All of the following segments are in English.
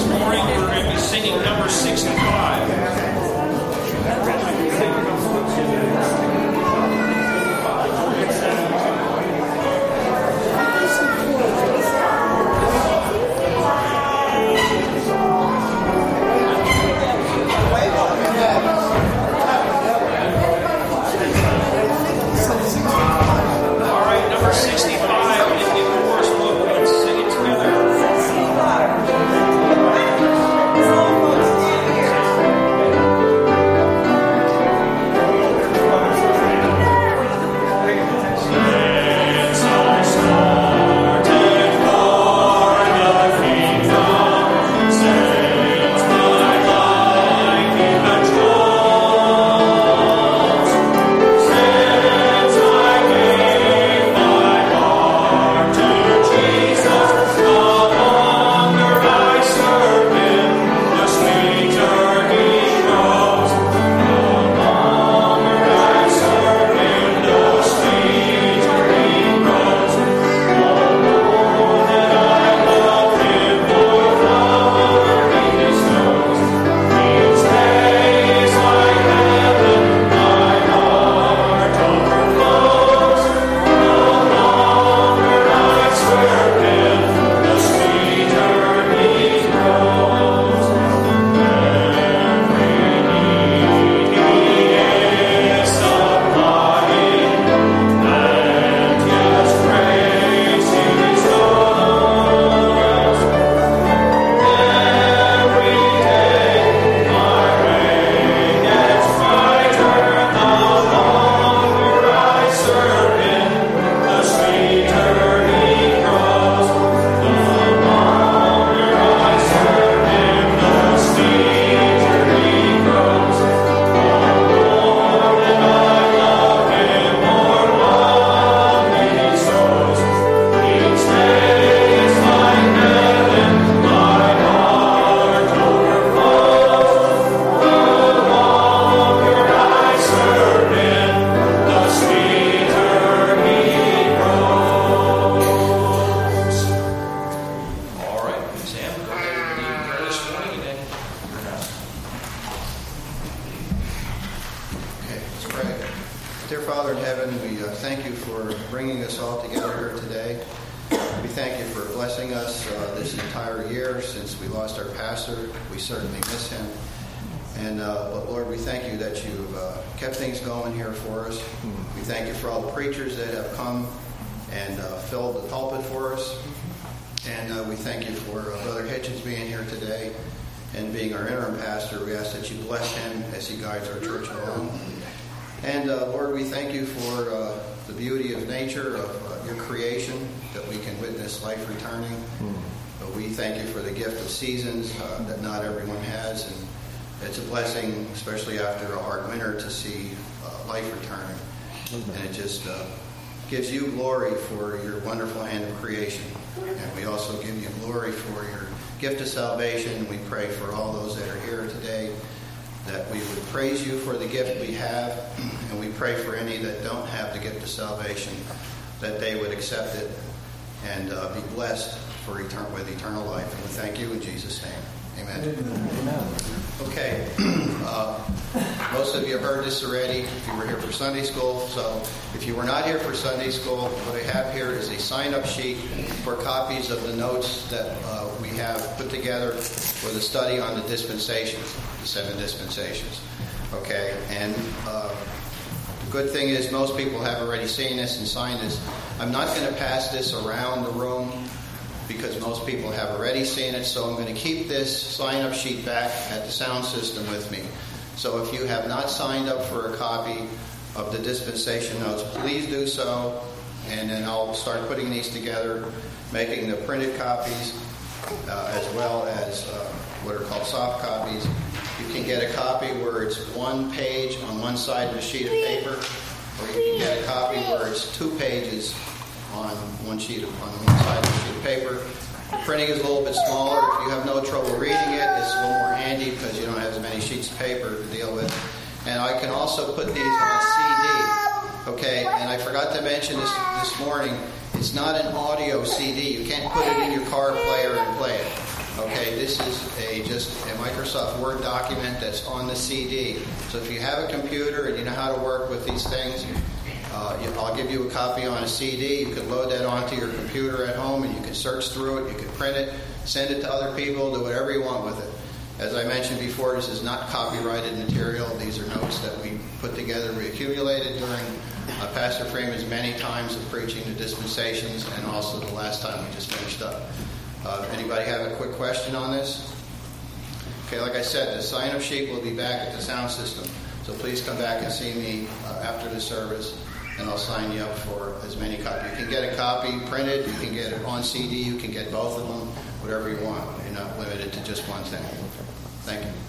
This morning we're going to be singing number 65. Especially after a hard winter, to see life returning. And it just gives you glory for your wonderful hand of creation. And we also give you glory for your gift of salvation. We pray for all those that are here today, that we would praise you for the gift we have. And we pray for any that don't have the gift of salvation, that they would accept it and be blessed with eternal life. And we thank you in Jesus' name. Amen. Amen. Okay. Most of you have heard this already if you were here for Sunday school. So if you were not here for Sunday school, what I have here is a sign-up sheet for copies of the notes that we have put together for the study on the dispensations, the 7 dispensations. Okay. And the good thing is most people have already seen this and signed this. I'm not going to pass this around the room because most people have already seen it, so I'm going to keep this sign-up sheet back at the sound system with me. So if you have not signed up for a copy of the dispensation notes, please do so, and then I'll start putting these together, making the printed copies, as well as what are called soft copies. You can get a copy where it's 1 page on one side of a sheet of paper, or you can get a copy where it's 2 pages on one side of a sheet of paper. The printing is a little bit smaller. If you have no trouble reading it, it's a little more handy because you don't have as many sheets of paper to deal with. And I can also put these on CD. Okay, and I forgot to mention this morning, it's not an audio CD. You can't put it in your car player and play it. Okay, this is just a Microsoft Word document that's on the CD. So if you have a computer and you know how to work with these things, I'll give you a copy on a CD. You can load that onto your computer at home and you can search through it. You can print it, send it to other people, do whatever you want with it. As I mentioned before, this is not copyrighted material. These are notes that we put together, we accumulated during Pastor Freeman's many times of preaching the dispensations and also the last time we just finished up. Anybody have a quick question on this? Okay, like I said, the sign-up sheet will be back at the sound system. So please come back and see me after the service, and I'll sign you up for as many copies. You can get a copy printed, you can get it on CD, you can get both of them, whatever you want. You're not limited to just one thing. Thank you.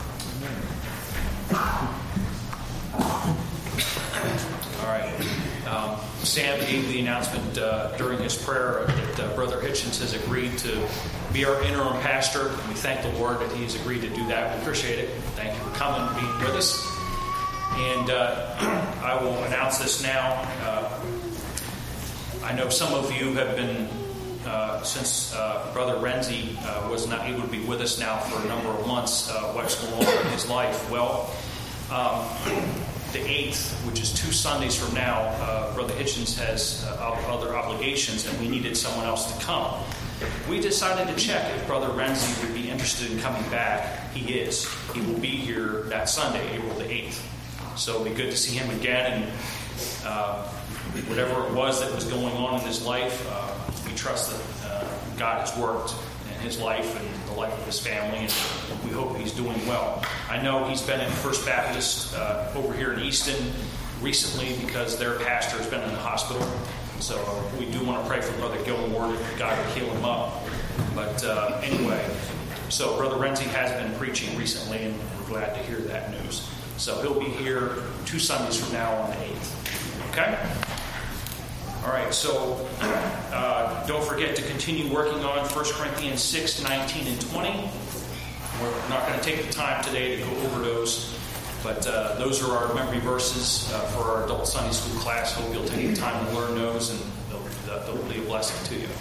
All right. Sam gave the announcement during his prayer that Brother Hitchens has agreed to be our interim pastor. We thank the Lord that he's agreed to do that. We appreciate it. Thank you for coming and being with us. And I will announce this now. I know some of you have been, since Brother Renzi was not able to be with us now for a number of months, what's going on in his life. Well, the 8th, which is 2 Sundays from now, Brother Hitchens has other obligations, and we needed someone else to come. We decided to check if Brother Renzi would be interested in coming back. He is. He will be here that Sunday, April the 8th. So it'll be good to see him again, and whatever it was that was going on in his life, we trust that God has worked in his life and the life of his family, and we hope he's doing well. I know he's been in First Baptist over here in Easton recently because their pastor has been in the hospital. So we do want to pray for Brother Gilmore that God would heal him up. But anyway, so Brother Renzi has been preaching recently, and we're glad to hear that news. So he'll be here 2 Sundays from now on the 8th. Okay? All right, so don't forget to continue working on 1 Corinthians 6, 19, and 20. We're not going to take the time today to go over those, but those are our memory verses for our adult Sunday school class. Hope you'll take the time to learn those, and they'll be a blessing to you.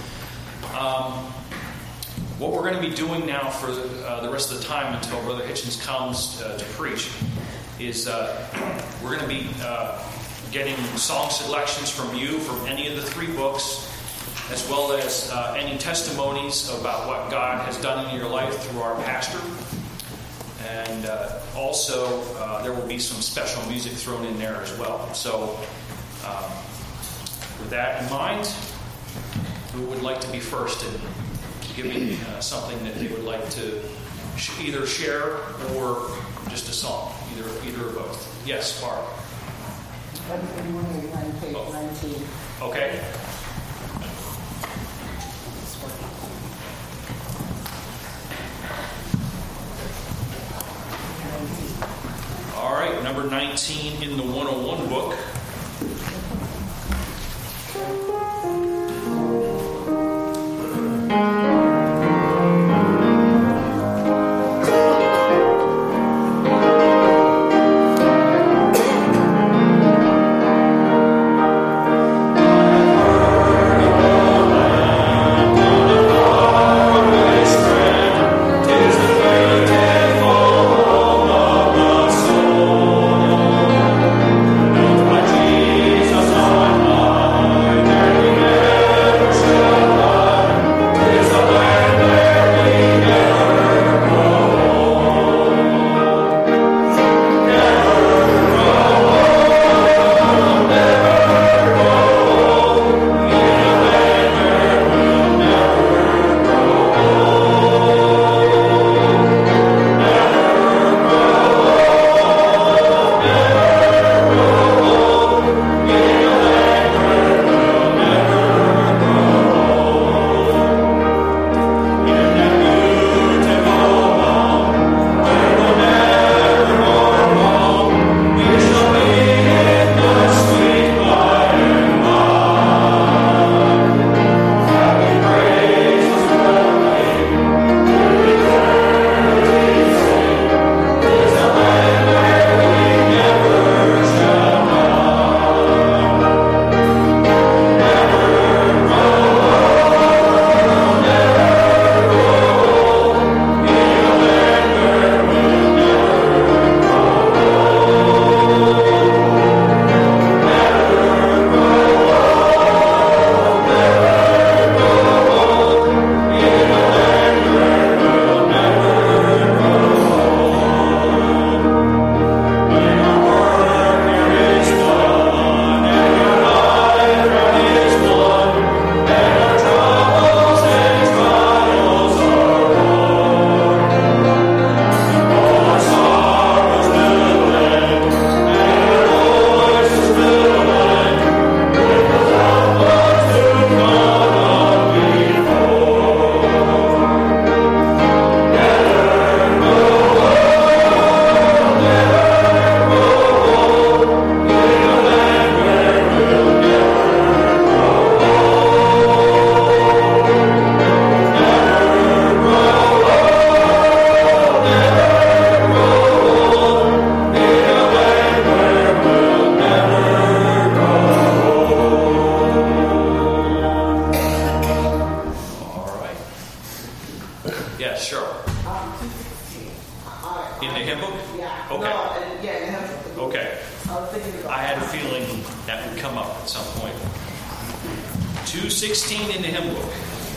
What we're going to be doing now for the rest of the time until Brother Hitchens comes to preach is we're going to be getting song selections from you from any of the 3 books, as well as any testimonies about what God has done in your life through our pastor. And also, there will be some special music thrown in there as well. So, with that in mind, who would like to be first in giving something that they would like to either share or just a song, either or both? Yes, Barb. Page 19. Okay. All right, number 19 in the 101 book. My 216. In the hymn book? Yeah. Okay. No, yeah, in the hymn book. Okay. I was thinking about I had a feeling that would come up at some point. 216 in the hymn book.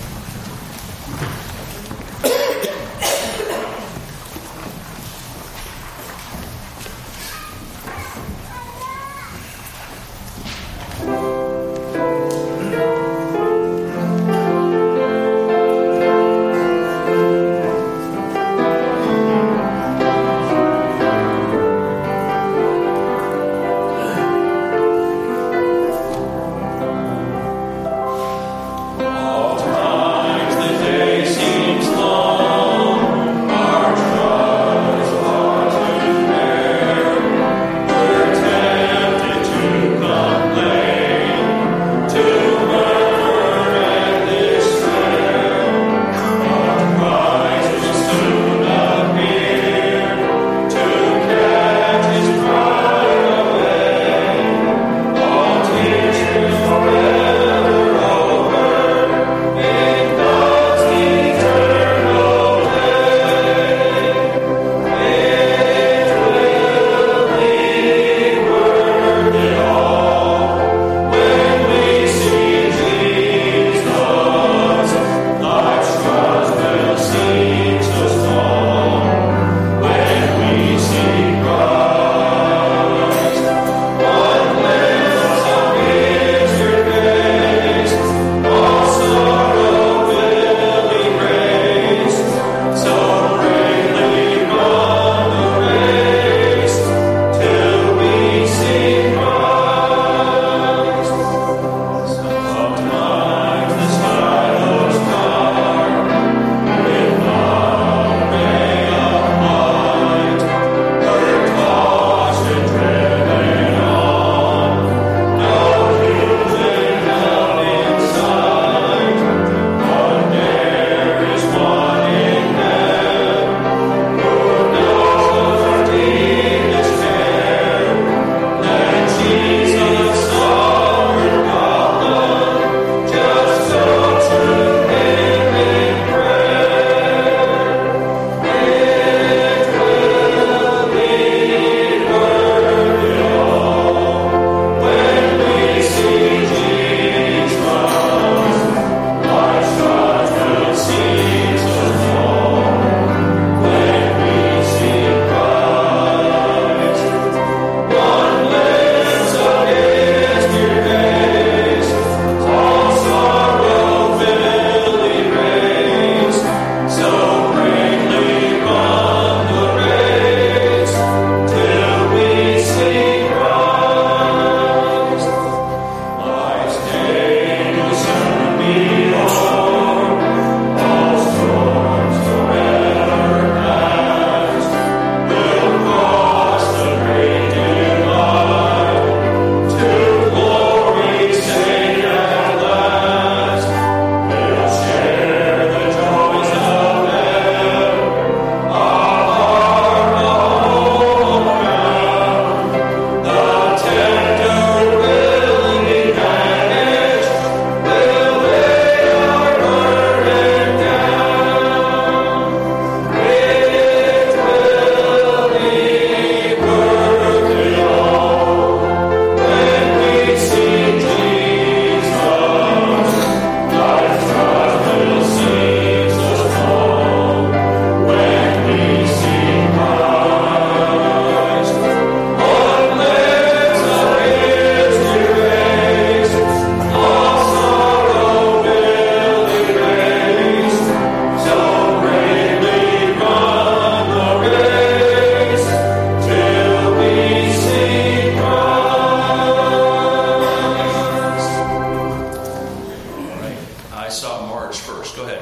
Go ahead.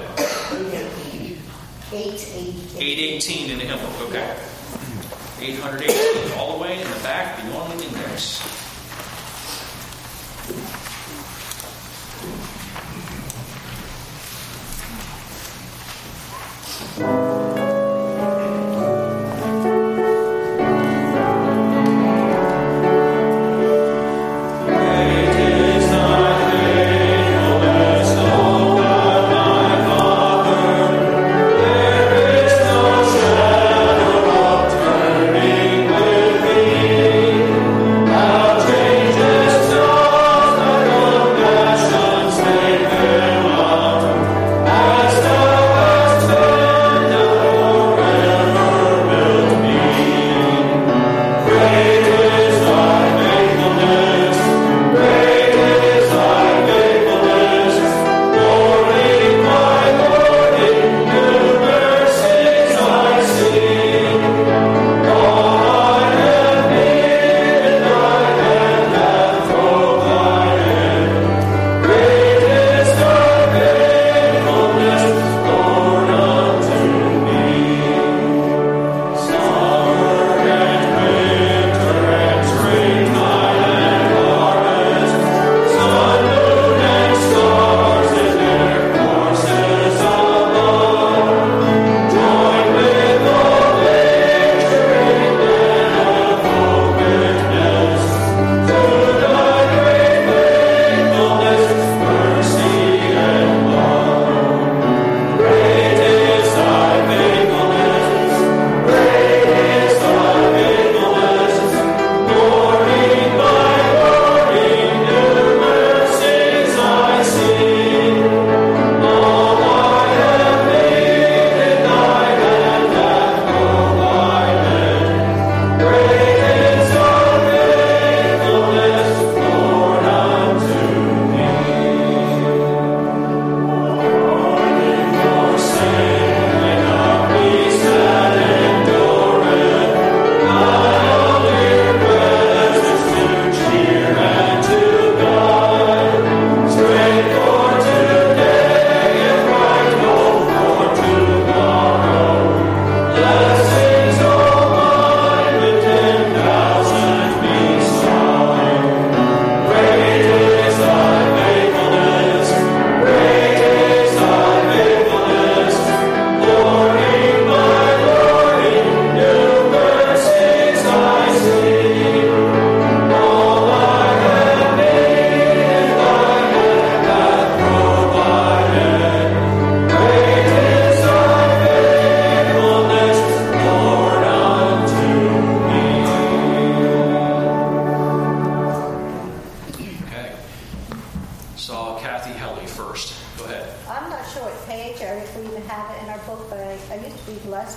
818 in the hymn book. Okay. 818 all the way in the back beyond the index. No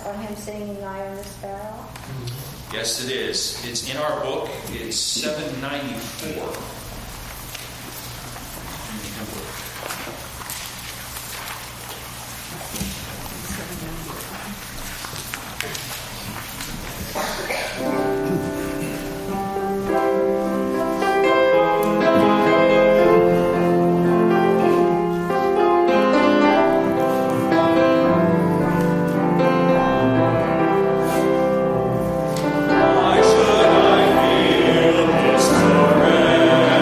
on him singing "Eye on the Sparrow"? Yes, it is. It's in our book. It's 794. Why should I feel discouraged?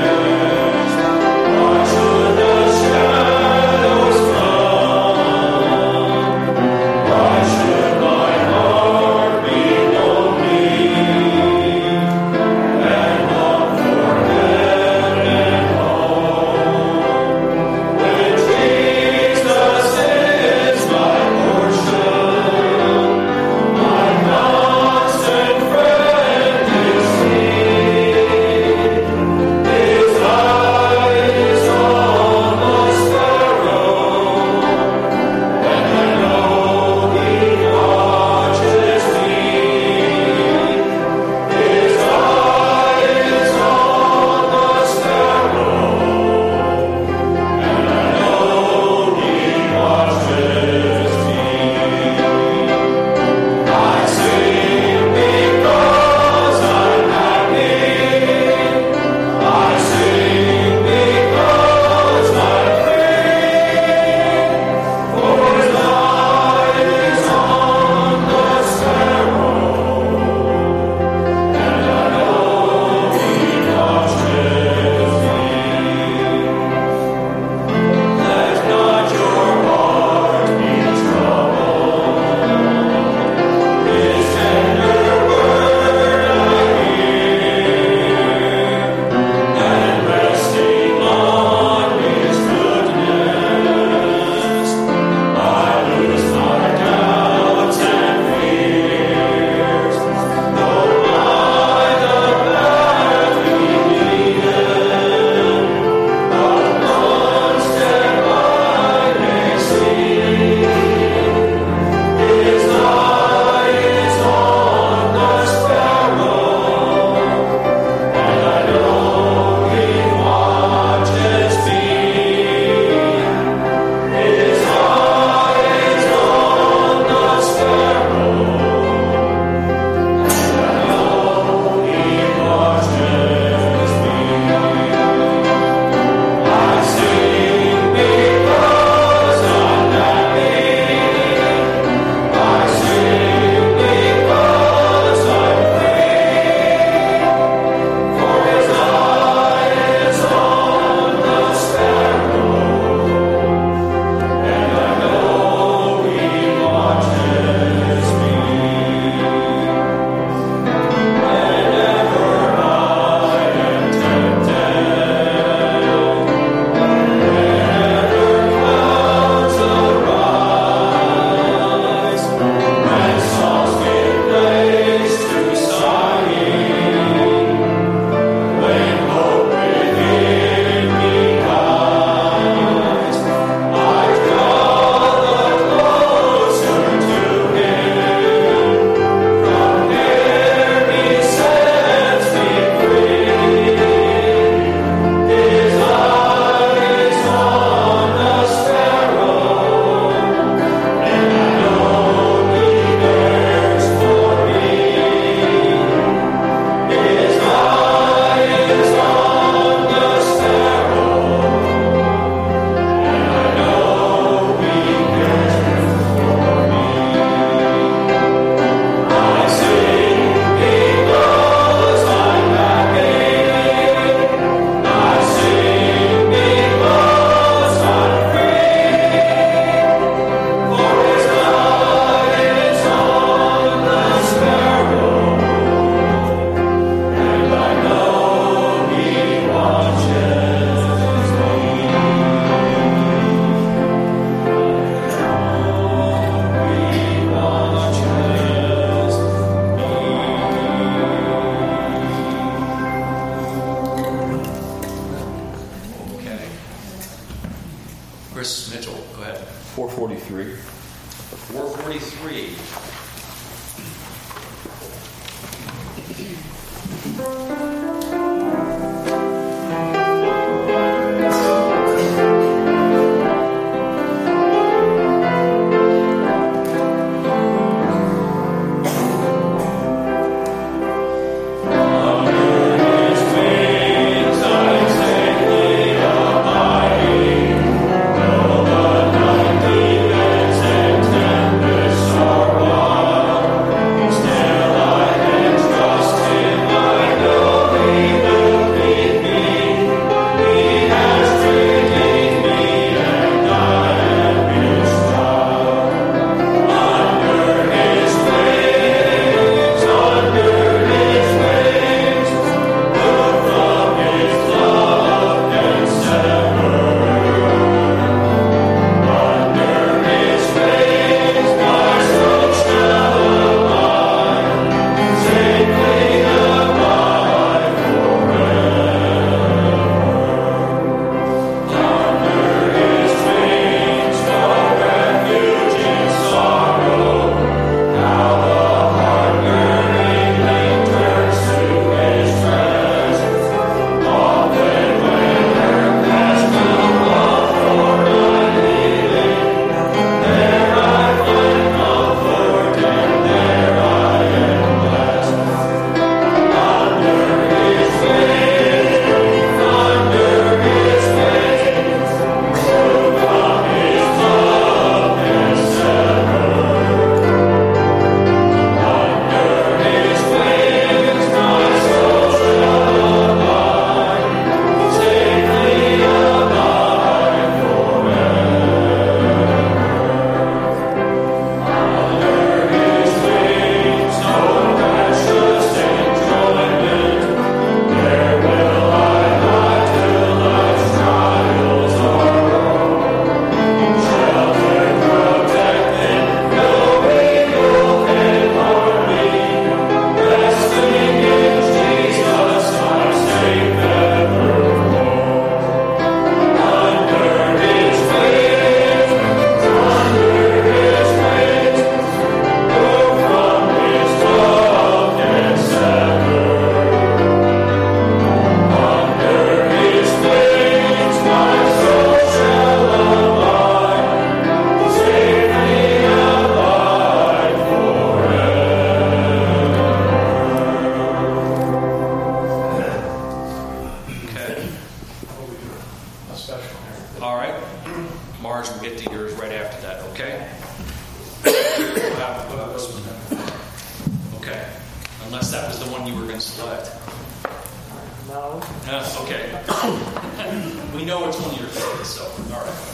unless that was the one you were going to select. No. Okay. We know it's one of your favorites, so, all right.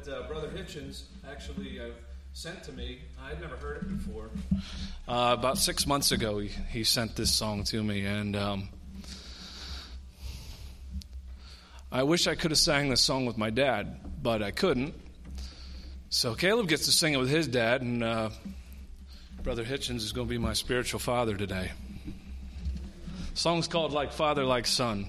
that Brother Hitchens actually sent to me. I'd never heard it before. About 6 months ago, he sent this song to me, and I wish I could have sang this song with my dad, but I couldn't. So Caleb gets to sing it with his dad, and Brother Hitchens is going to be my spiritual father today. The song's called Like Father, Like Son.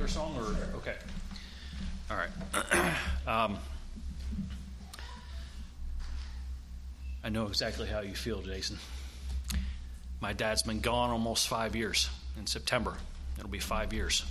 another song, or okay? All right. I know exactly how you feel, Jason. My dad's been gone almost 5 years. In September, it'll be 5 years.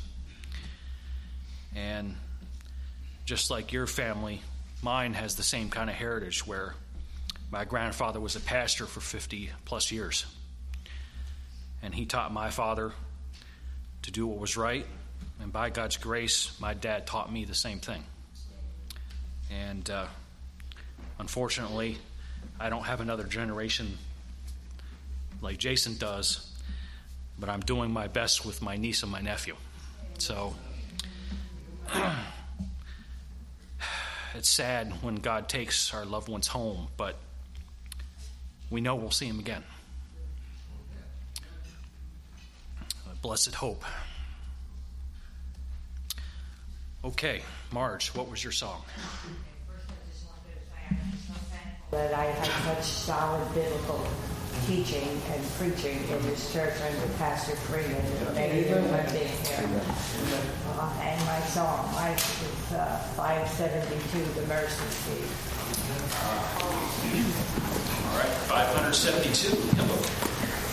And just like your family, mine has the same kind of heritage where my grandfather was a pastor for 50 plus years. And he taught my father to do what was right. And by God's grace, my dad taught me the same thing. And unfortunately, I don't have another generation like Jason does, but I'm doing my best with my niece and my nephew. So it's sad when God takes our loved ones home, but we know we'll see him again. Blessed hope. Okay, Marge, what was your song? That I had such solid biblical teaching and preaching in this church under Pastor Freeman and many women being here. And my song, mine is 572, The Mercy Seat. All right, 572, hello.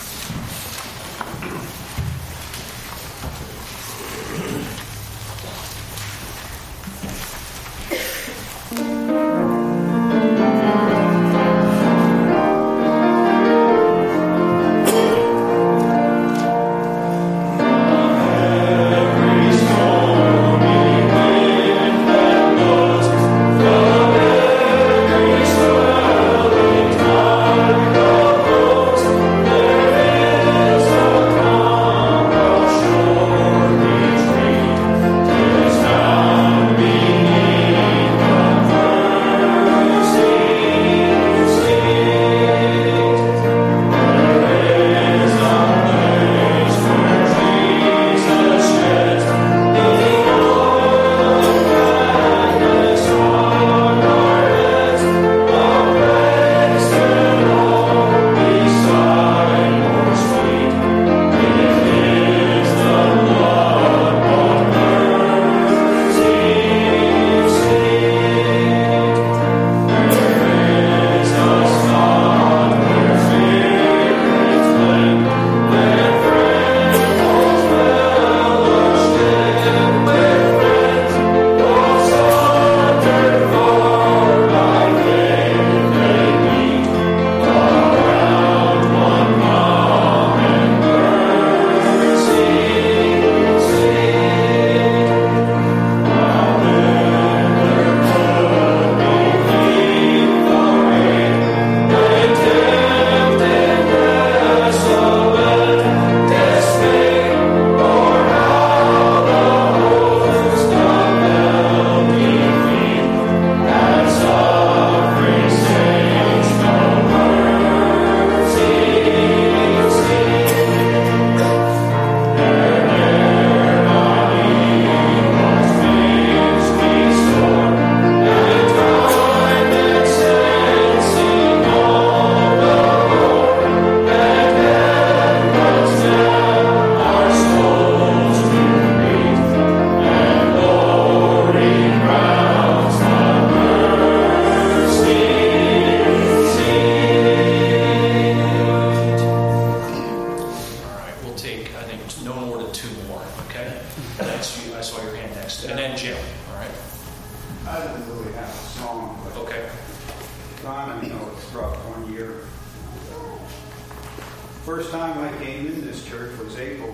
First time I came in this church was April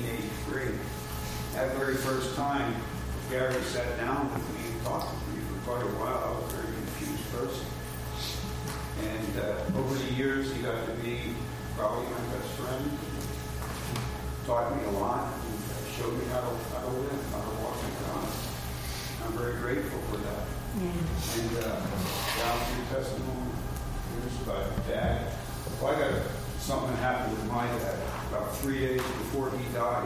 1983. That very first time, Gary sat down with me and talked with me for quite a while. I was a very confused person. And over the years, he got to be probably my best friend. Taught me a lot and showed me how to live, how to walk in God. I'm very grateful for that. Yeah. And down through testimony, here's about Dad. Well, I got something happened with my dad. About 3 days before he died,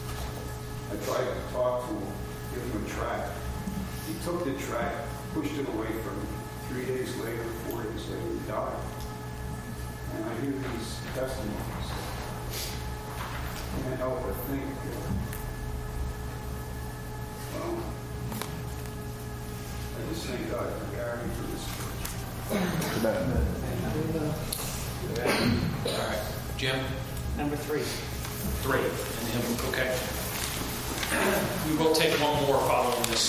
I tried to talk to him, give him a tract. He took the tract, pushed it away from me. 3 days later, 4 days later, he died. And I hear these testimonies. I can't help but think Well, I just thank God for Gary for this church. All right. Jim? Number 3. 3. And him, okay. We will take one more following this.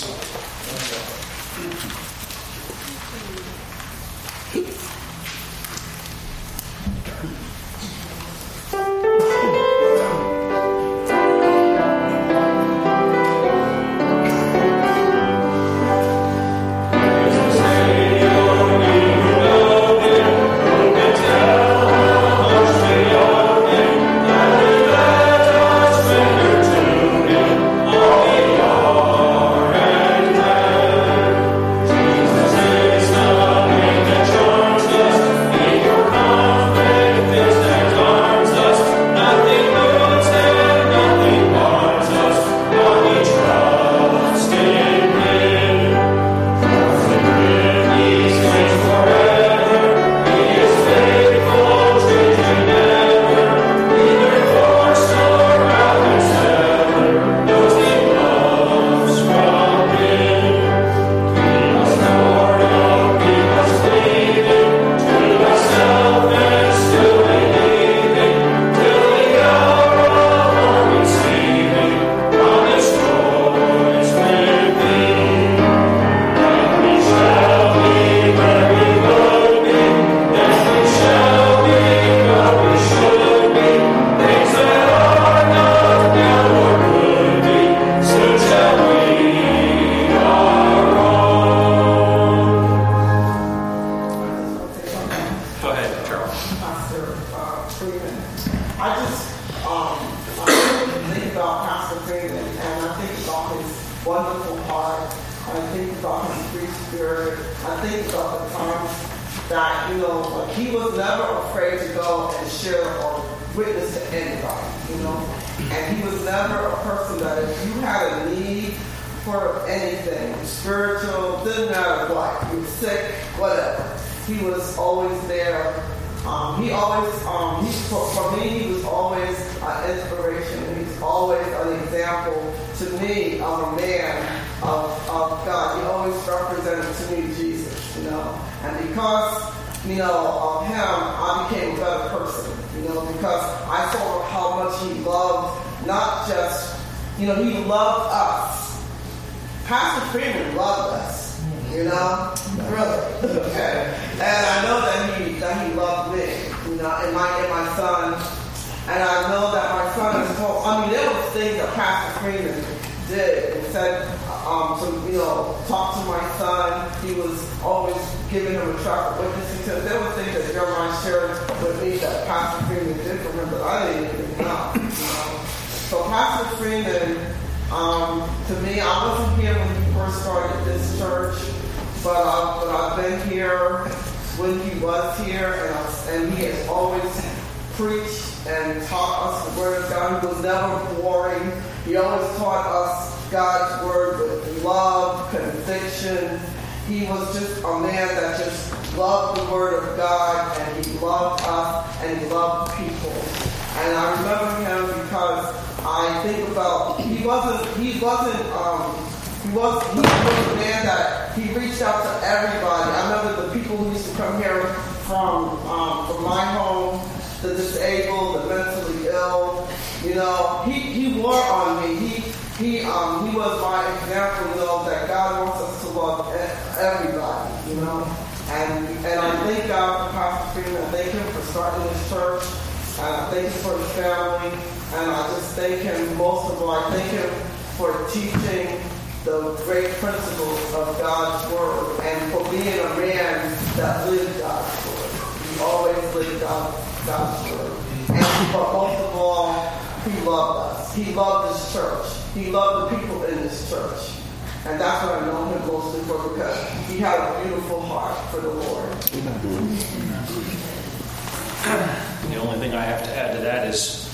The only thing I have to add to that is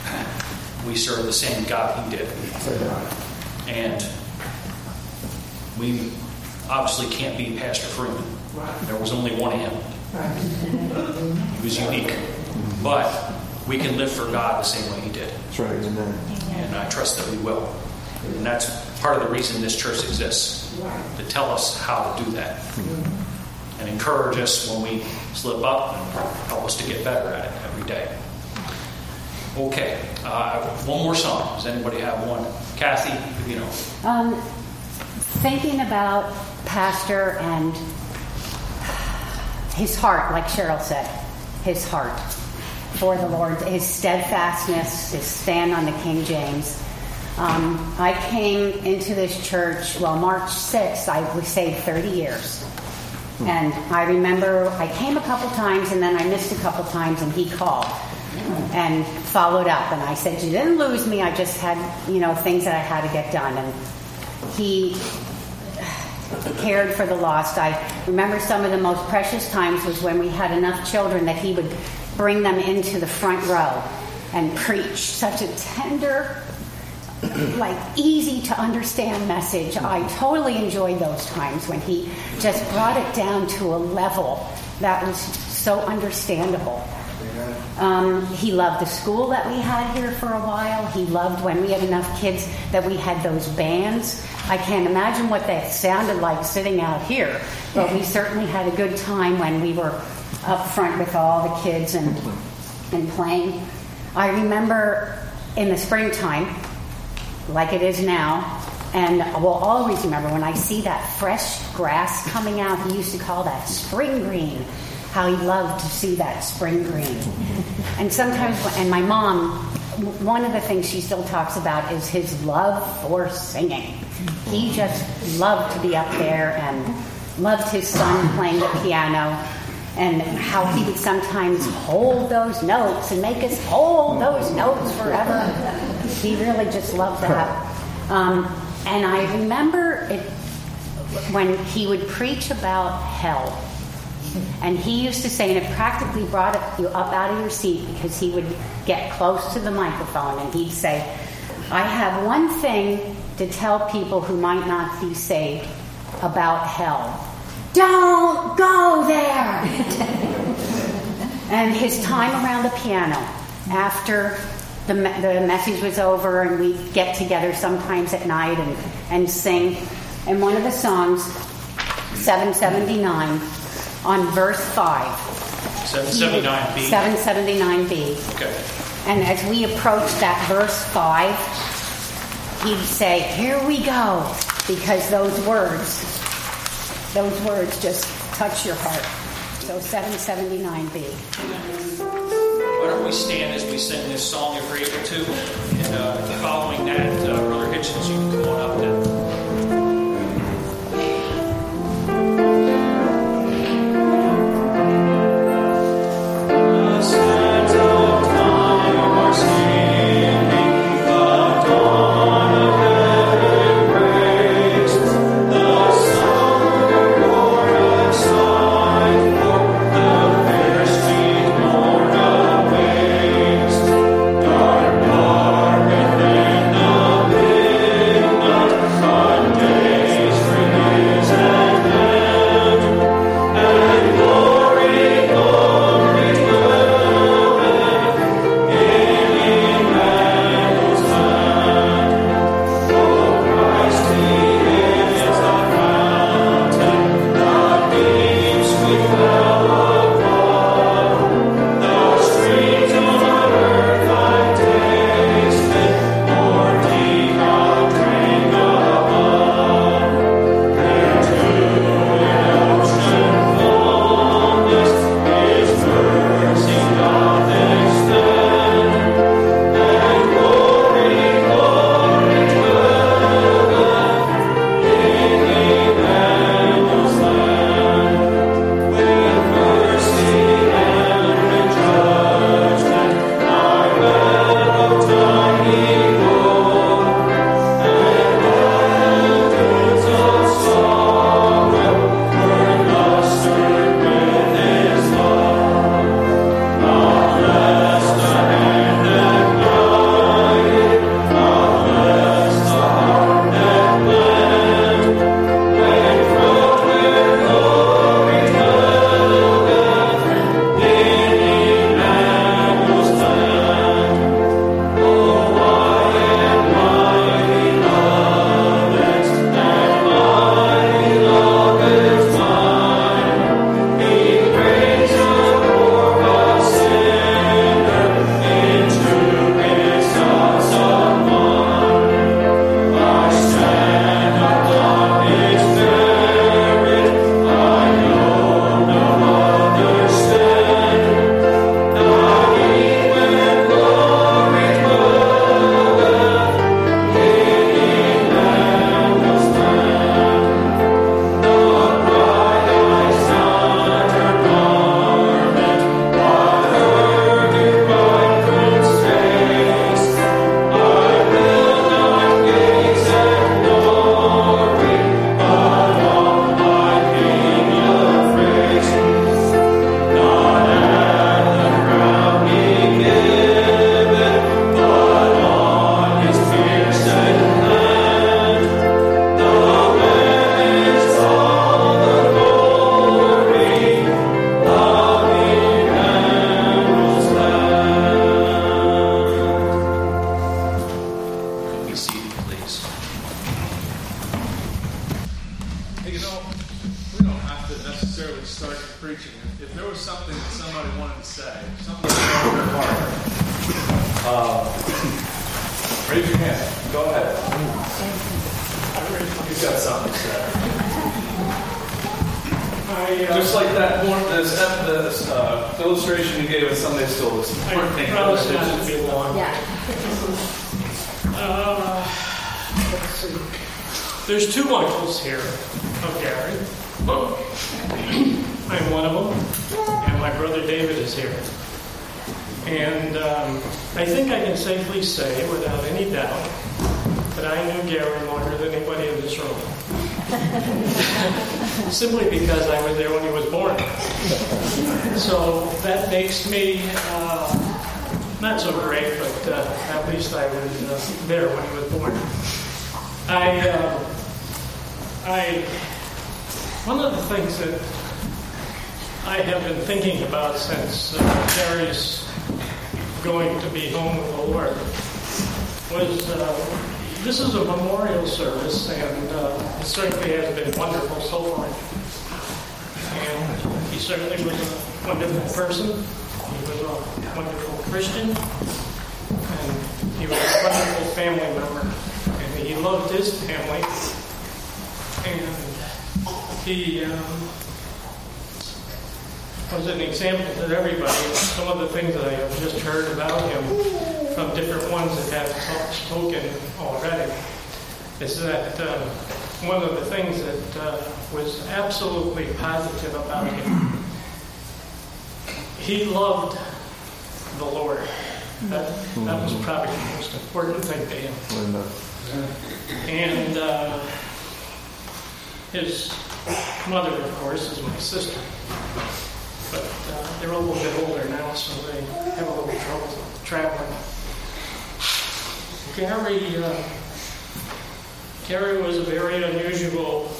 we serve the same God he did. And we obviously can't be Pastor Freeman. There was only one of him. He was unique. But we can live for God the same way he did. That's right. Amen. And I trust that we will. And that's part of the reason this church exists, to tell us how to do that. And encourage us when we slip up and help us to get better at it every day. Okay, one more song. Does anybody have one? Kathy, you know. Thinking about Pastor and his heart, like Cheryl said, his heart for the Lord, his steadfastness, his stand on the King James. I came into this church, March 6th, I was saved 30 years. And I remember I came a couple times and then I missed a couple times and he called and followed up. And I said, you didn't lose me. I just had, things that I had to get done. And he cared for the lost. I remember some of the most precious times was when we had enough children that he would bring them into the front row and preach such a tender, easy to understand message. I totally enjoyed those times when he just brought it down to a level that was so understandable. He loved the school that we had here for a while. He loved when we had enough kids that we had those bands. I can't imagine what that sounded like sitting out here, but we certainly had a good time when we were up front with all the kids and playing. I remember in the springtime, like it is now, and I will always remember when I see that fresh grass coming out. He used to call that spring green, how he loved to see that spring green. And sometimes, and my mom, one of the things she still talks about is his love for singing. He just loved to be up there and loved his son playing the piano, and how he would sometimes hold those notes and make us hold those notes forever. He really just loved that. And I remember it when he would preach about hell. And he used to say, and it practically brought you up out of your seat, because he would get close to the microphone and he'd say, I have one thing to tell people who might not be saved about hell. Don't go there! And his time around the piano, after the message was over, and we'd get together sometimes at night and sing. And one of the songs, 779, on verse 5. 779B. 779B. Okay. And as we approached that verse 5, he'd say, here we go, because those words just touch your heart. So 779B. Why don't we stand as we sing this song if we're able to? And following that, Brother Hitchens, you can come on up then. Dark really start preaching, if there was something that somebody wanted to say, something that's on their heart, raise your hand. Go ahead. You've got something to say. Just like that this illustration you gave at Sunday school. This important thing. Promise not to be long. Yeah. Let's see. There's two uncles here of Gary. I'm one of them, and my brother David is here. And I think I can safely say, without any doubt, that I knew Gary longer than anybody in this room. Simply because I was there when he was born. So that makes me not so great, but at least I was there when he was born. One of the things that I have been thinking about since Gary's going to be home with the Lord was this is a memorial service, and it certainly has been wonderful so far. And he certainly was a wonderful person. He was a wonderful Christian, and he was a wonderful family member. And he loved his family, and he was an example to everybody. Some of the things that I have just heard about him from different ones that have spoken already is that one of the things that was absolutely positive about him, he loved the Lord. That was probably the most important thing to him. And his mother, of course, is my sister. But they're a little bit older now, so they have a little trouble traveling. Gary was a very unusual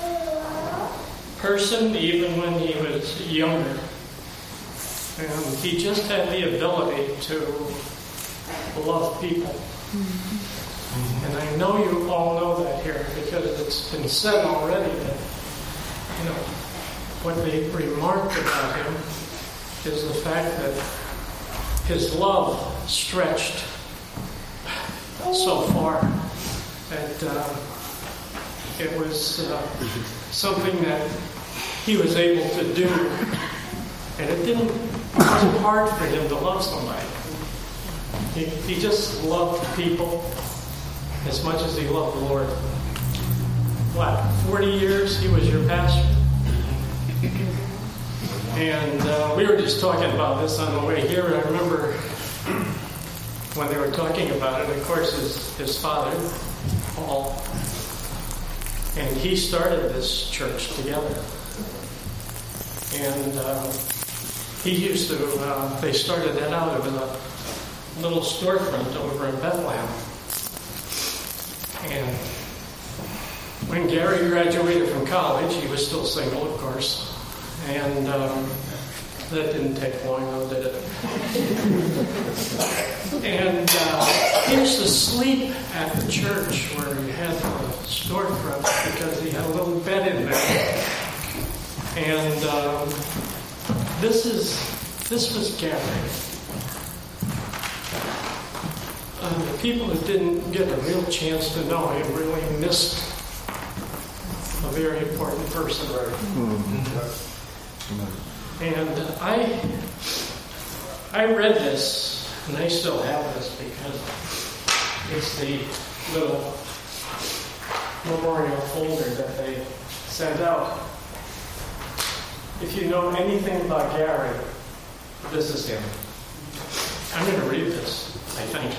person, even when he was younger. And he just had the ability to love people. And I know you all know that here, because it's been said already that, what they remarked about him is the fact that his love stretched so far that it was something that he was able to do, and it wasn't hard for him to love somebody. He just loved people as much as he loved the Lord. 40 years he was your pastor? And we were just talking about this on the way here. I remember when they were talking about it, of course, his father, Paul, and he started this church together. And he used to, they started that out of a little storefront over in Bethlehem. And when Gary graduated from college, he was still single, of course. And that didn't take long, though, did it? And he used to sleep at the church where he had the storefront because he had a little bed in there. And this was Gary. The people who didn't get a real chance to know him really missed a very important person. And I read this, and I still have this because it's the little memorial folder that they sent out. If you know anything about Gary, this is him. I'm going to read this, I think.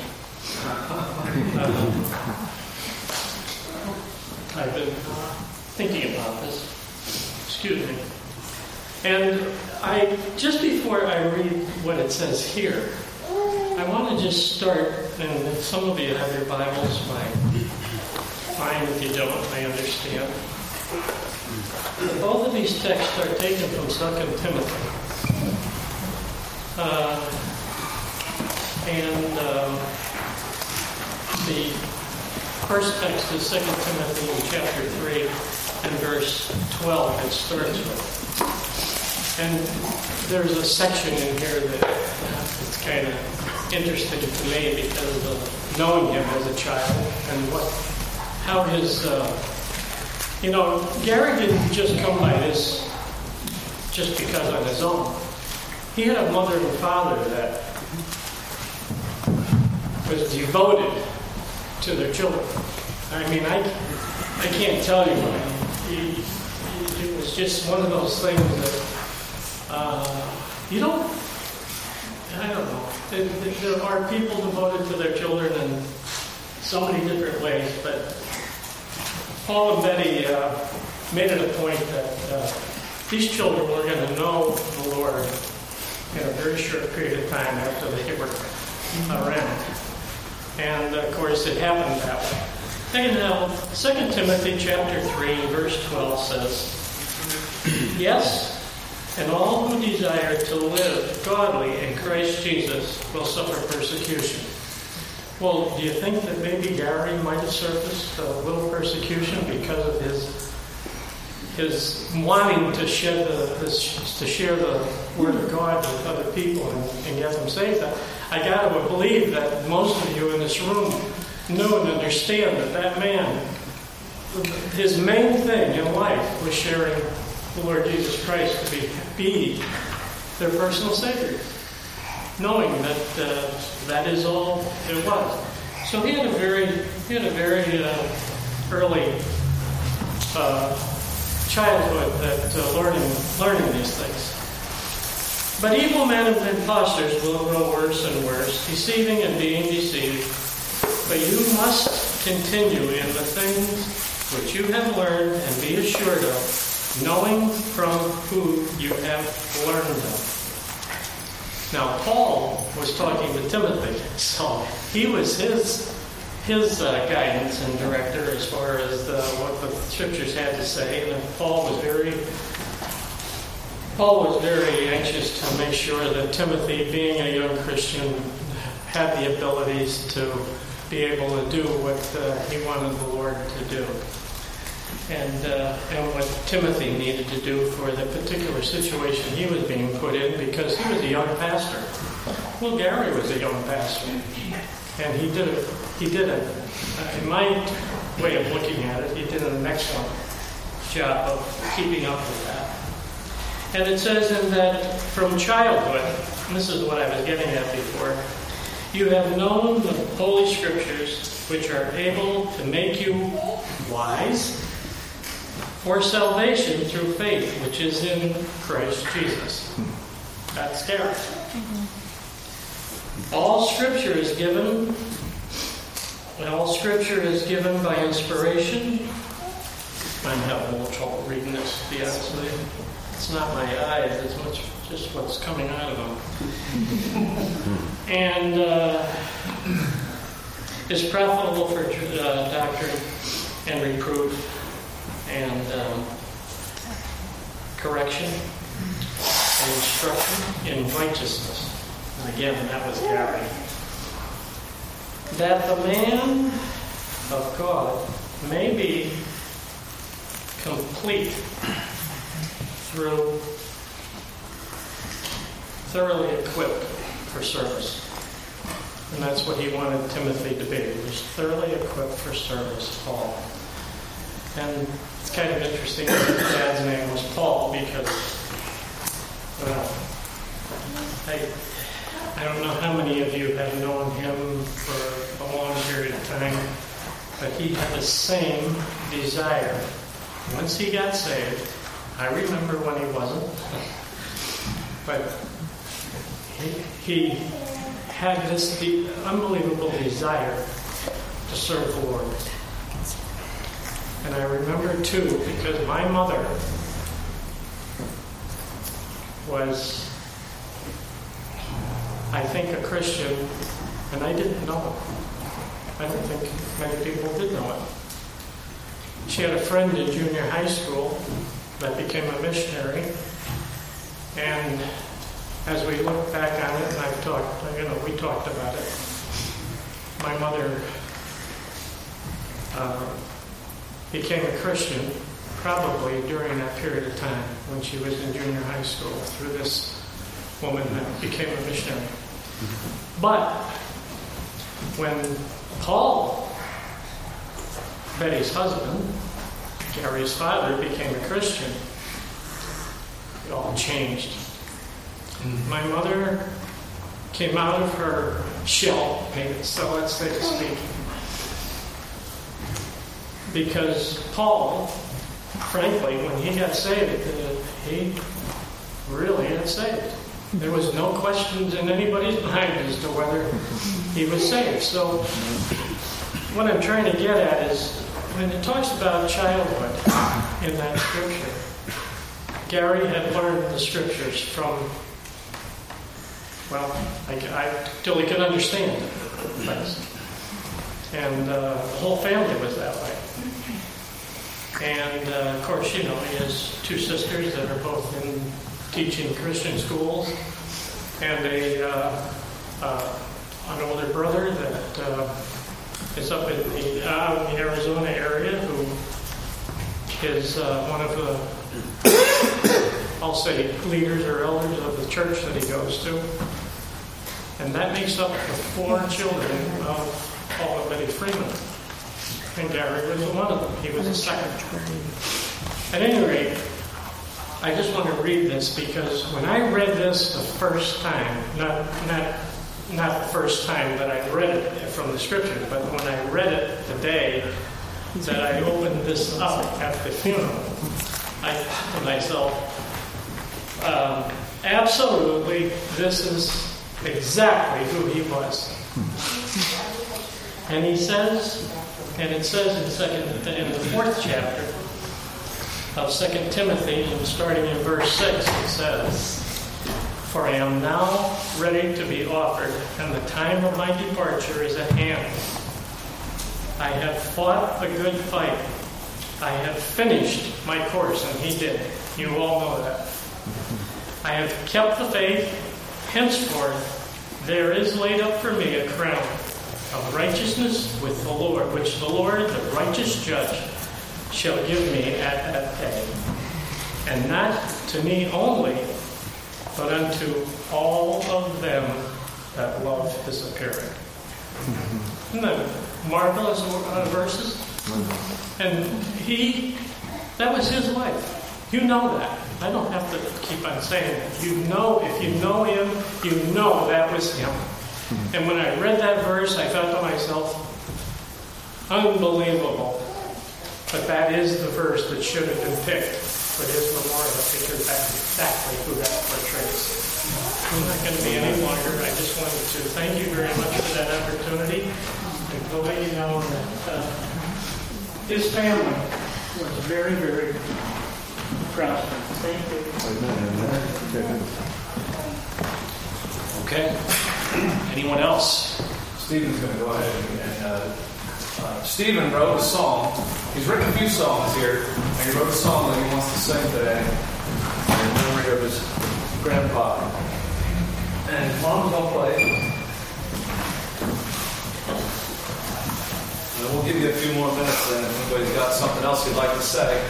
I've been thinking about this. Excuse me. And just before I read what it says here, I want to just start, and if some of you have your Bibles, fine. If you don't, I understand. Both of these texts are taken from 2 Timothy. The first text is 2 Timothy in chapter 3 and verse 12 it starts with. And there's a section in here that is kind of interesting to me because of knowing him as a child and how his, Gary didn't just come by this just because on his own. He had a mother and father that was devoted to their children. I mean, I can't tell you. It was just one of those things that I don't know. There are people devoted to their children in so many different ways, but Paul and Betty made it a point that these children were going to know the Lord in a very short period of time after they were around. And, of course, it happened that way. And now, 2 Timothy chapter 3, verse 12 says, "Yes, and all who desire to live godly in Christ Jesus will suffer persecution." Well, do you think that maybe Gary might have surfaced a little persecution because of his wanting to share the Word of God with other people and get them saved? I got to believe that most of you in this room know and understand that man, his main thing in life was sharing the Lord Jesus Christ to be their personal Savior, knowing that that is all it was. So he had a very early childhood that learning these things. But evil men and impostors will grow worse and worse, deceiving and being deceived. But you must continue in the things which you have learned and be assured of, knowing from who you have learned them. Now, Paul was talking to Timothy, so he was his guidance and director as far as what the Scriptures had to say. And Paul was very anxious to make sure that Timothy, being a young Christian, had the abilities to be able to do what he wanted the Lord to do. And what Timothy needed to do for the particular situation he was being put in, because he was a young pastor. Well, Gary was a young pastor, and he did in my way of looking at it, he did an excellent job of keeping up with that. And it says in that from childhood, and this is what I was getting at before, you have known the Holy Scriptures, which are able to make you wise for salvation through faith, which is in Christ Jesus. That's Gary. All Scripture is given by inspiration. I'm having a little trouble reading this, to be honest with you. It's not my eyes, it's much just what's coming out of them. And is profitable for doctrine and reproof and correction and instruction in righteousness. And again, that was Gary. That the man of God may be complete through thoroughly equipped for service. And that's what he wanted Timothy to be. He was thoroughly equipped for service, Paul. And it's kind of interesting that his dad's name was Paul because, well, I don't know how many of you have known him for a long period of time, but he had the same desire. Once he got saved, I remember when he wasn't, but he had this unbelievable desire to serve the Lord. And I remember too, because my mother was, I think, a Christian, and I didn't know it. I don't think many people did know it. She had a friend in junior high school that became a missionary, and as we look back on it, and we talked about it, my mother became a Christian probably during that period of time when she was in junior high school through this woman that became a missionary. But when Paul, Betty's husband, Gary's father, became a Christian, it all changed. My mother came out of her shell, maybe so let's say to speak, because Paul, frankly, when he got saved, he really got saved. There was no questions in anybody's mind as to whether he was saved. So what I'm trying to get at is, when it talks about childhood in that scripture, Gary had learned the scriptures from, well, till he could understand it. And the whole family was that way. And, of course, he has two sisters that are both in teaching Christian schools, and an older brother that is up in the Arizona area, who is one of the, I'll say, leaders or elders of the church that he goes to. And that makes up the 4 children of Paul and Betty Freeman. And Gary was one of them. He was the second. At any rate, I just want to read this because when I read this the first time, not the first time that I read it from the scripture, but when I read it the day that I opened this up at the funeral, I thought to myself, absolutely, this is exactly who he was. And he says, and it says in the 4th chapter of 2 Timothy, and starting in verse 6, it says, "For I am now ready to be offered, and the time of my departure is at hand. I have fought the good fight. I have finished my course," and he did. You all know that. "I have kept the faith. Henceforth, there is laid up for me a crown of righteousness with the Lord, which the Lord, the righteous judge, shall give me at that day. And not to me only, but unto all of them that love his appearing." Isn't that marvelous verses? And that was his life. You know that. I don't have to keep on saying it. If you know him, you know that was him. And when I read that verse, I thought to myself, unbelievable. But that is the verse that should have been picked for his memorial, because that's exactly who that portrays. I'm not going to be any longer. I just wanted to thank you very much for that opportunity, and to let you know that his family was very, very proud of him. Thank you. Okay. Anyone else? Stephen's going to go ahead and Stephen wrote a song. He's written a few songs here, and he wrote a song that he wants to sing today in memory of his grandpa. And his mom's going to play. And we'll give you a few more minutes then if anybody's got something else you'd like to say.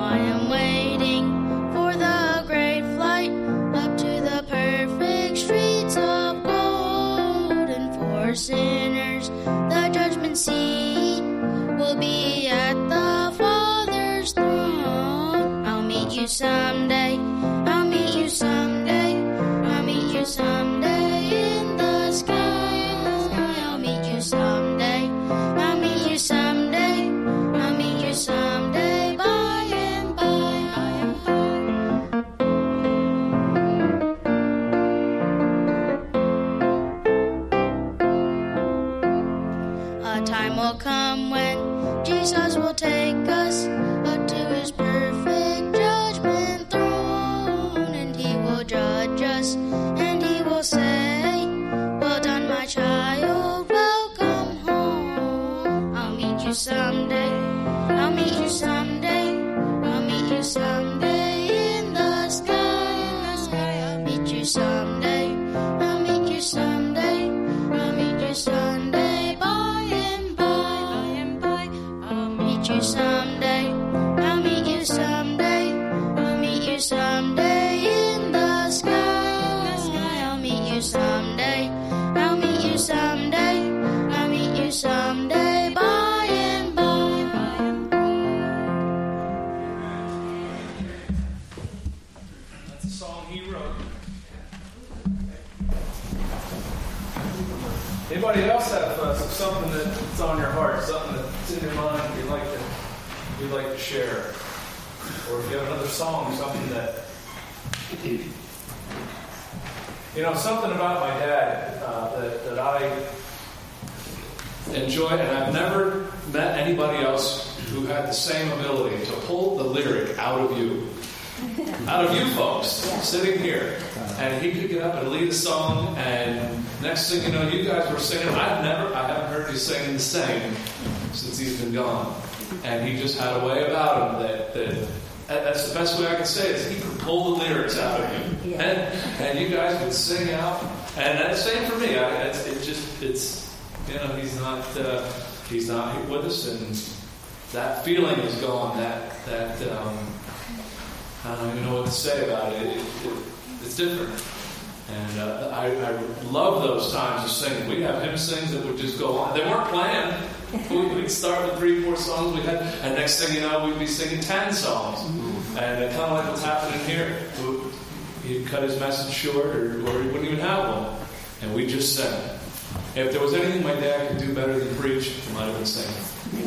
Waiting for the great flight up to the perfect street. you someday. I'll meet you someday. I'll meet you someday in the sky. I'll meet you someday. I'll meet you someday. I'll meet you someday. By and by. A time will come when Jesus will take us up to his perfect judgment throne, and he will judge us, and he will say, well done, my child, welcome home. I'll meet you someday. I'll meet you someday. I'll meet you someday in the sky. I'll meet you someday. I'll meet you someday. I'll meet you someday. By and by. I'll meet you someday. I'll meet you someday. I'll meet you someday in the sky. I'll meet you someday. I'll meet you someday. I'll meet you someday. By and by. That's a song he wrote. Anybody else have something that's on your heart, something that's in your mind you'd like to share? Or if you have another song, something that something about my dad that I enjoy, and I've never met anybody else who had the same ability to pull the lyric out of you folks, sitting here. And he could get up and lead a song, and next thing you know, you guys were singing. I haven't heard you singing the same since he's been gone. And he just had a way about him that's the best way I can say it, is he could pull the lyrics out of you. And you guys could sing out. And that's the same for me. He's not here with us, and that feeling is gone. I don't even know what to say about it. It's different. And I love those times of singing. We'd have hymn sings that would just go on. They weren't planned. We'd start with 3-4 songs we had, and next thing you know, we'd be singing 10 songs. And kind of like what's happening here. He'd cut his message short, or he wouldn't even have one. And we just sang. If there was anything my dad could do better than preach, it might have been singing.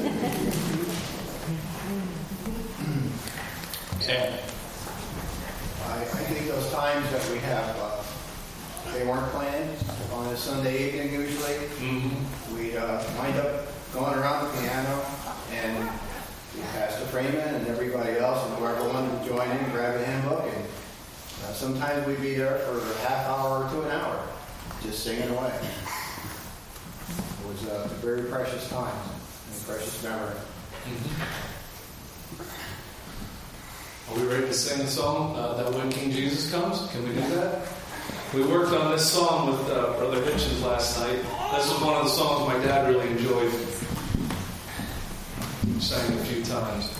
I think those times that we have, they weren't planned on a Sunday evening usually. Mm-hmm. We wind up going around the piano, and Pastor Freeman and everybody else, and whoever wanted to join in, grab a hymn book, and sometimes we'd be there for a half hour to an hour, just singing away. It was a very precious time, and a precious memory. Mm-hmm. Are we ready to sing the song, that When King Jesus Comes? Can we do that? We worked on this song with Brother Hitchens last night. This was one of the songs my dad really enjoyed. Sang it a few times.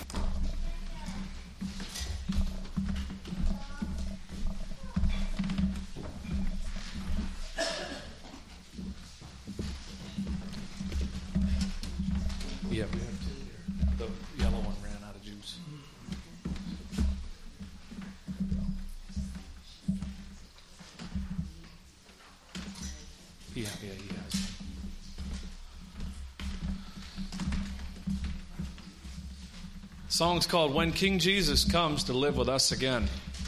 Yeah, we have two here. The yellow one ran out of juice. Yeah, he has. The song's called When King Jesus Comes to Live with Us Again.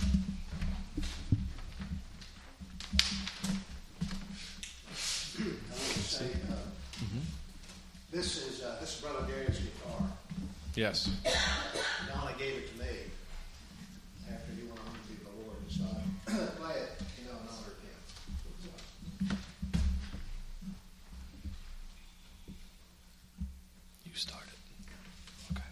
This is Brother Gary's guitar. Yes. Donna gave it to me after he went on to be the Lord, so I play it, in honor of him. You started. Okay.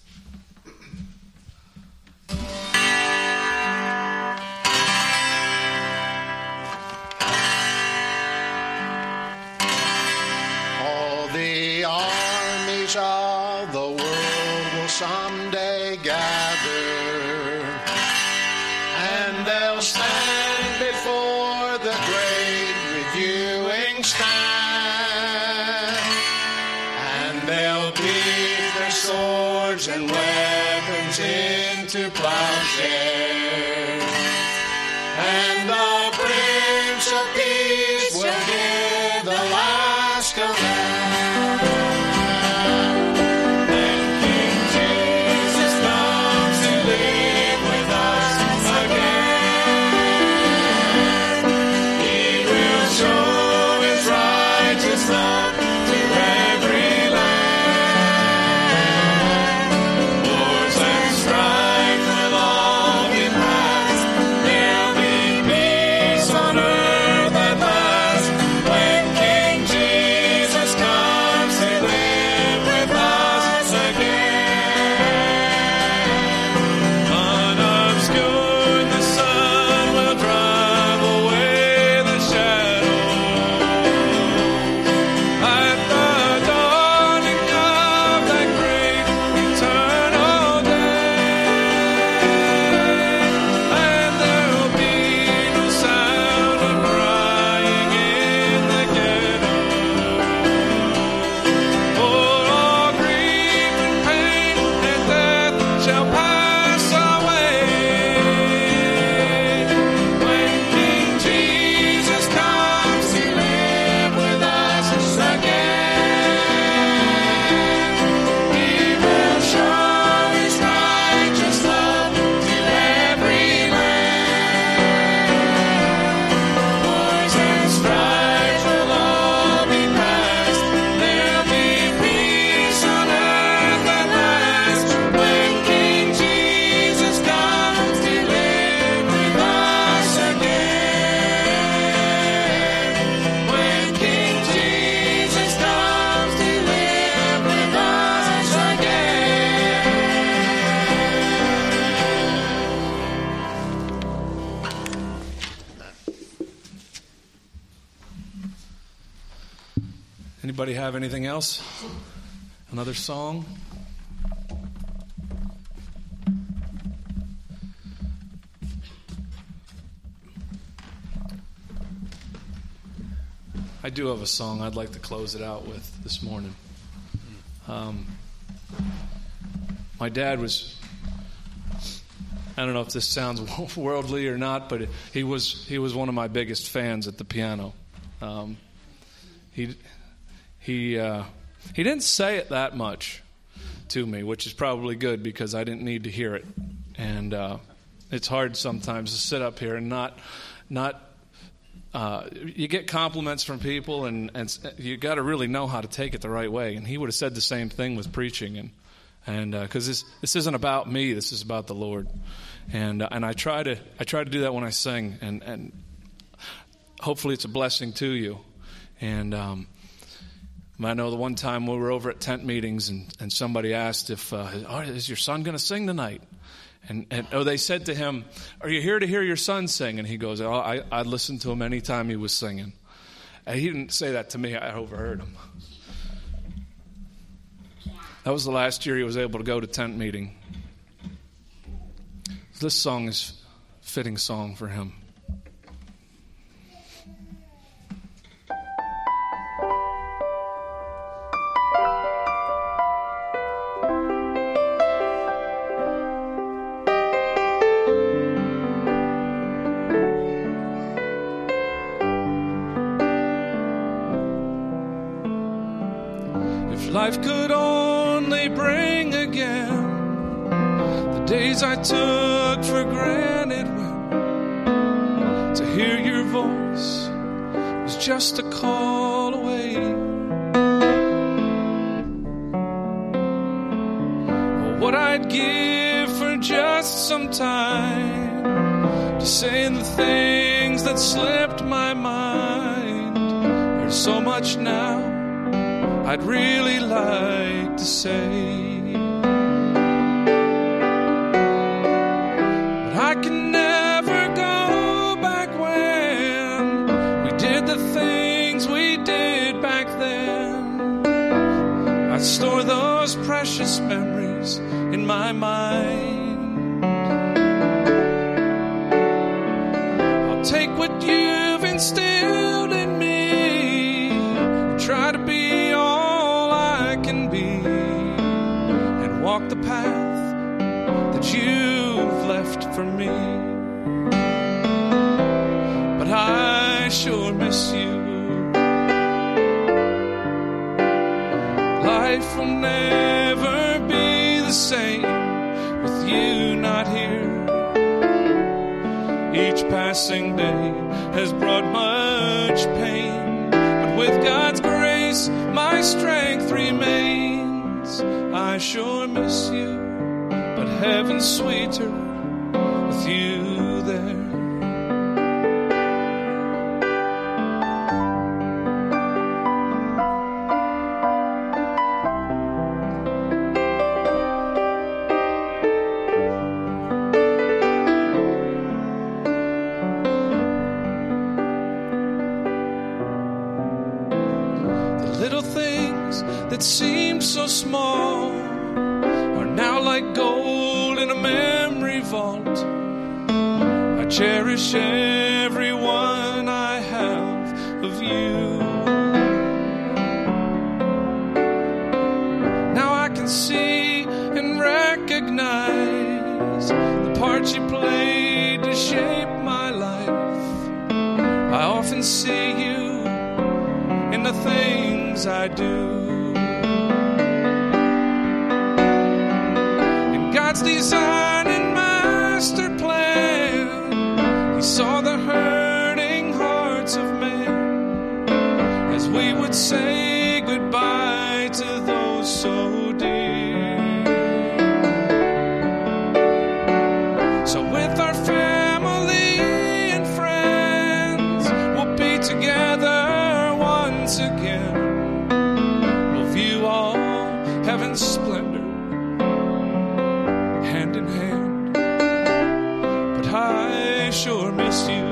All the armies of the world will someday gather, and they'll stand before the great reviewing stand, and they'll beat their swords and weapons in into plowshares, and the Prince of Peace will give the last command. Then King Jesus comes to live with us again. He will show his righteous love to every land. Wars and strife will all be past. There'll be peace on earth at last when King Jesus comes to live with us again. Unobscured, the sun will drive away the shadows. At the dawning of that great eternal day, and there'll be no sound of crying in the ghetto. For all grief and pain and death shall pass away when King Jesus comes to live with us again. He will show his righteous love to every land. Wars and strife will all be past. There'll be peace on earth at last when King Jesus comes to live with us again. When King Jesus comes to live with us again. Anybody have anything else? Another song? I do have a song I'd like to close it out with this morning. My dad was, I don't know if this sounds worldly or not, but he was one of my biggest fans at the piano. He didn't say it that much to me, which is probably good because I didn't need to hear it. And it's hard sometimes to sit up here and not you get compliments from people, and you got to really know how to take it the right way. And he would have said the same thing with preaching, and because this isn't about me, this is about the Lord. And I try to do that when I sing, and hopefully it's a blessing to you. And I know the one time we were over at tent meetings, and somebody asked if, is your son going to sing tonight? And they said to him, "Are you here to hear your son sing?" And he goes, I listened to him anytime he was singing. And he didn't say that to me. I overheard him. That was the last year he was able to go to tent meeting. This song is a fitting song for him. Life could only bring again the days I took for granted, when to hear your voice was just a call away. Oh, what I'd give for just some time to say the things that slipped my mind. There's so much now I'd really like to say, but I can never go back when we did the things we did back then. I'd store those precious memories in my mind. I'll take what you've instilled in me and try to be walk the path that you left for me. But I sure miss you. Life will never be the same with you not here. Each passing day has brought much pain, but with God's grace my strength remains. I sure miss you, but heaven's sweeter with you there. That seemed so small are now like gold in a memory vault. I cherish every one I have of you. Now I can see and recognize the part you played to shape my life. I often see you in the things I do. God's design and master plan, He saw the hurting hearts of men as we would say goodbye to those so dear. So with our family and friends, we'll be together once again. We'll view all heaven's splendor hand in hand, but I sure miss you.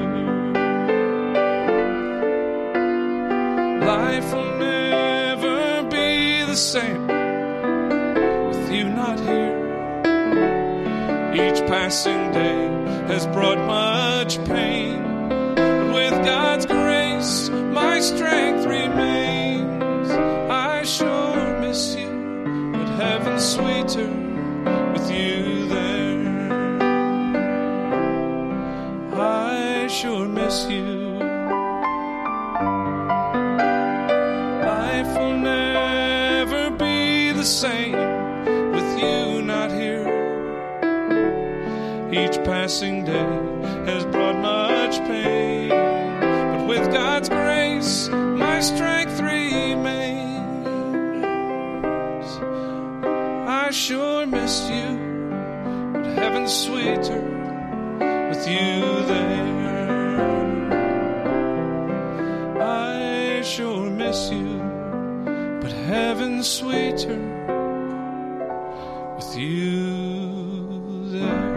Life will never be the same with you not here. Each passing day has brought much pain, but with God's grace my strength remains. I sure miss you, but heaven's sweeter with you there. I sure miss you. Life will never be the same with you not here. Each passing day has brought much pain, but with God's grace my strength remains. I sure miss you, but heaven's sweeter with you there. I sure miss you, but heaven's sweeter with you there.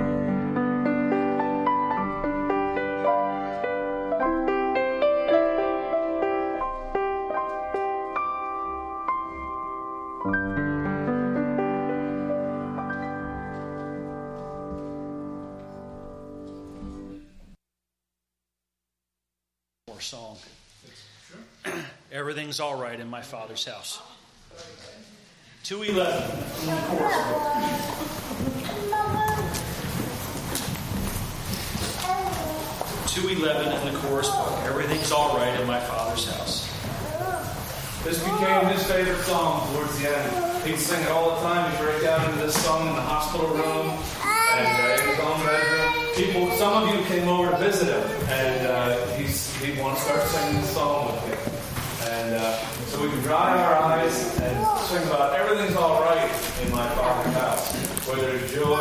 Song. Everything's all right in my Father's house. 2:11 in the chorus book. 2:11 in the chorus book. Everything's all right in my Father's house. This became his favorite song towards the end. He'd sing it all the time. He'd break out into this song in the hospital room and in his own bedroom. Some of you came over to visit him, and he'd want to start singing this song with you. And so we can dry our eyes and sing about everything's all right in my Father's house, where there's joy.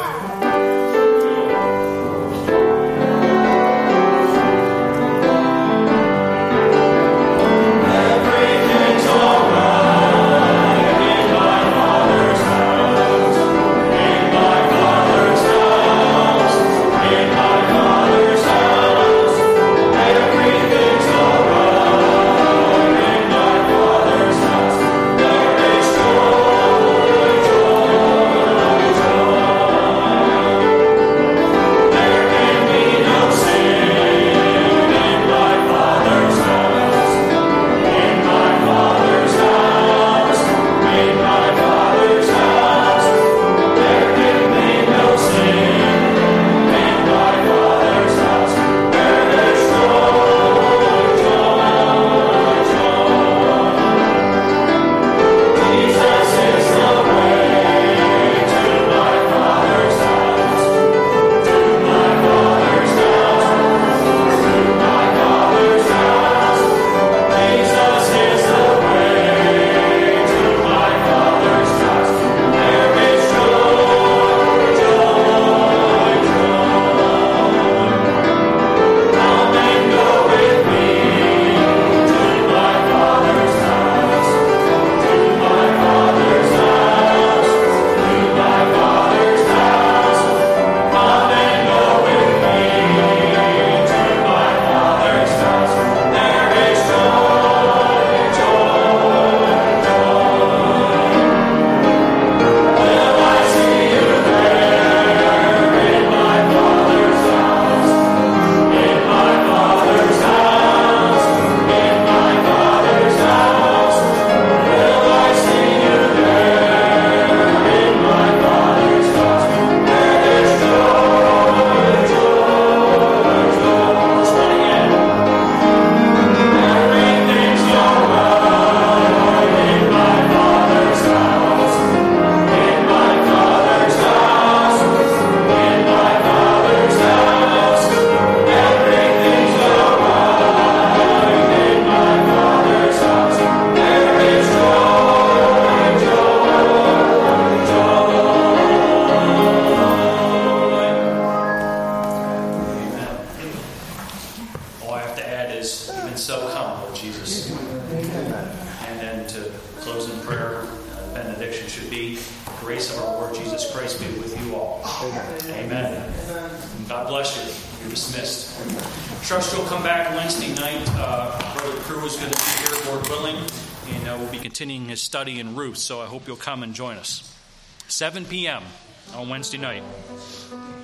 God bless you. You're dismissed. Trust you'll come back Wednesday night. Brother Crew is going to be here, Lord willing, and we'll be continuing his study in Ruth, so I hope you'll come and join us. 7 p.m. on Wednesday night.